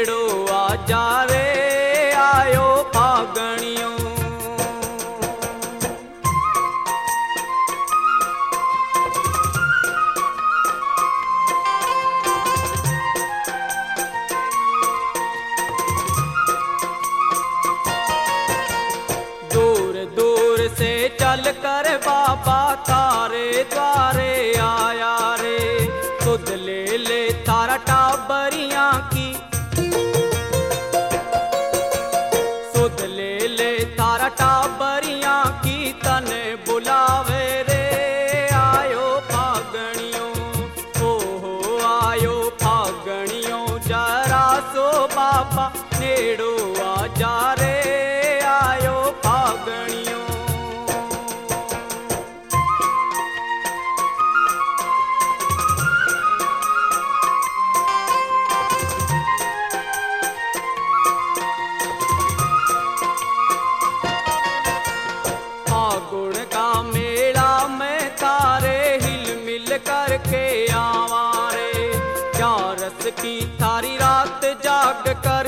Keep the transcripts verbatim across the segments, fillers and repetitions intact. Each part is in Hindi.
नेड़ो आ जा रे आयो फागणियों। दूर दूर से चल कर बाबा तारे द्वारे आया रे, सुध ले ले तारा टाबरियां की, सुध ले ले तारा टाबरियां की, तने बुलावे रे आयो फागणियों। हो हो आयो फागणियों, जरा सो बाबा नेड़ो आ जा रे आयो फागणियों। फागुन का मेला में तारे हिल मिल करके आवा रे, क्या रस की थारी रात जाग कर,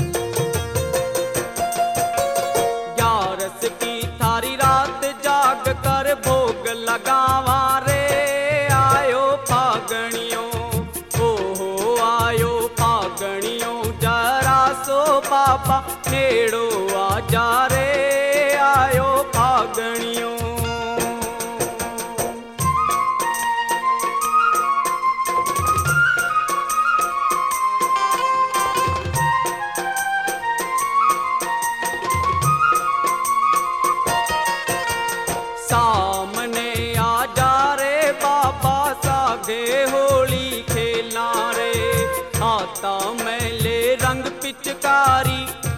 ग्यारस की थारी रात जाग कर भोग लगावा रे आयो फागणियों। हो हो आयो फागणियों, जरा सो बाबा नेड़ो आ जा रे आयो फागणियों। सामने आ जा रे बाबा सागे होली खेलना रे, हाथा में ले रंग पिचकारी,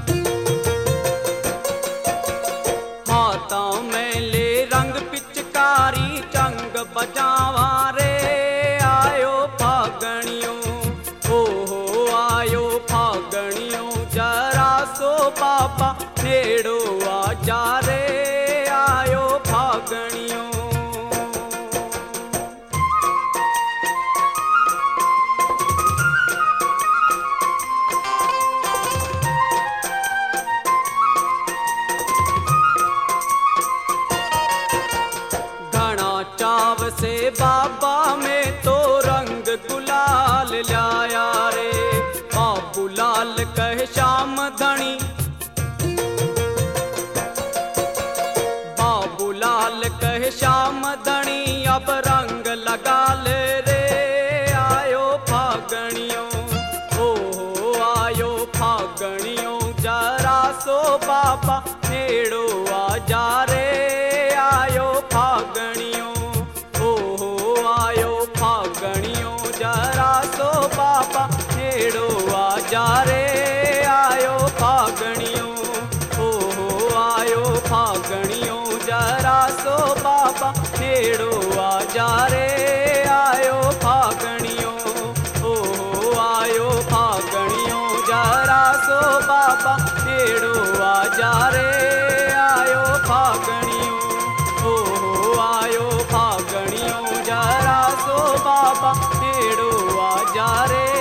हाथा में ले रंग पिचकारी, चंग बजावा रे आयो फागणियों। हो हो आयो फागणियों, जरा सो बाबा नेड़ो आ जा रे आयो फागणियों। घना चाव से बाबा में तो रंग गुलाल लाया रे, बाबू लाल कह श्याम धनी, बाबू लाल कह श्याम धनी, अब रंग लगा ले रे आयो फागणियों। हो हो आयो फागणियों, जरा सो बाबा नेड़ो आ जा रे आयो फागणियों। हो हो आयो फागणियों, जरा सो बाबा नेड़ो आ जा रे आयो फागणियों। हो हो आयो फागणियों, जरा सो बाबा नेड़ो आ जा रे आयो फागणियों। हो हो आयो फागणियों, जरा सो बाबा नेड़ो आ जा रे आयो फागणियों। हो हो आयो फागणियों, जरा सो बाबा नेड़ो आ जा रे